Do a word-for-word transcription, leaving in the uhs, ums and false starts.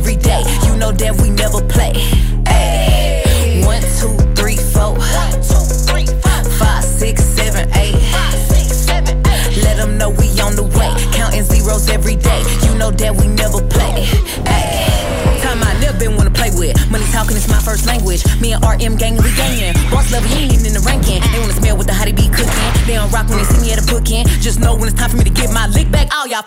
every day. You know that we never play. Ay. One, two, three, four. Five, six, seven, eight. Let them know we on the way. Counting zeros every day. You know that we never play. Ay. Time I never been one to play with. Money talking is my first language. Me and R M gang, we gangin'. Boss level, you ain't even in the ranking. They wanna smell what the hottie be cooking. They don't rock when they see me at a booking. Just know when it's time for me to get my lick back. All y'all